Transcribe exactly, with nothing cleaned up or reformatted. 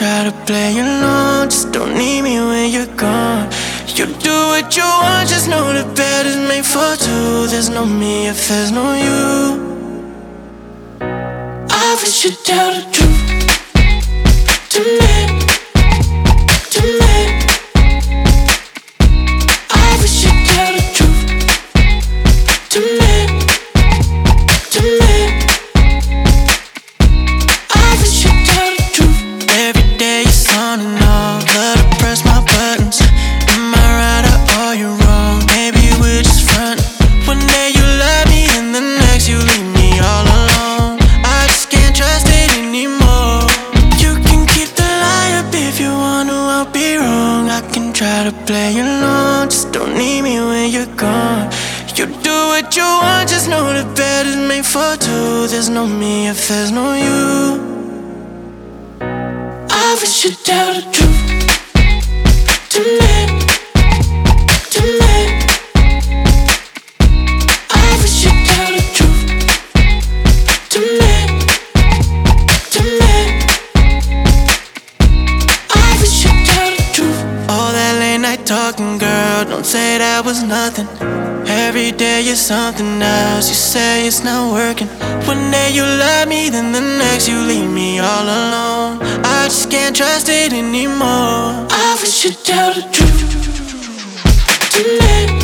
try to play along, just don't need me when you're gone. You do what you want, just know the bed is made for two. There's no me if there's no you. I wish you'd tell the truth to me, to me. I wish you'd tell the truth to me, to me. I wish you'd tell the truth. Every day you're on and off, love to press my buttons. Am I right or are you wrong? Maybe we're just frontin'. One day you love me and the next you leave me all alone. I just can't trust it anymore. You can keep the lie up if you want to, I'll be wrong. I can try to play along, just don't need me when you're gone. You do what you want, just know the bed is made for two. There's no me if there's no you. I wish you'd tell the truth to me, to me. I wish you'd tell the truth to me, to me. I wish you'd tell the truth. All that late night talking, girl, don't say that was nothing. Every day you're something else, you say it's not working. One day you love me, then the next you leave me all alone. I just can't trust it anymore. I wish you'd tell the truth to me.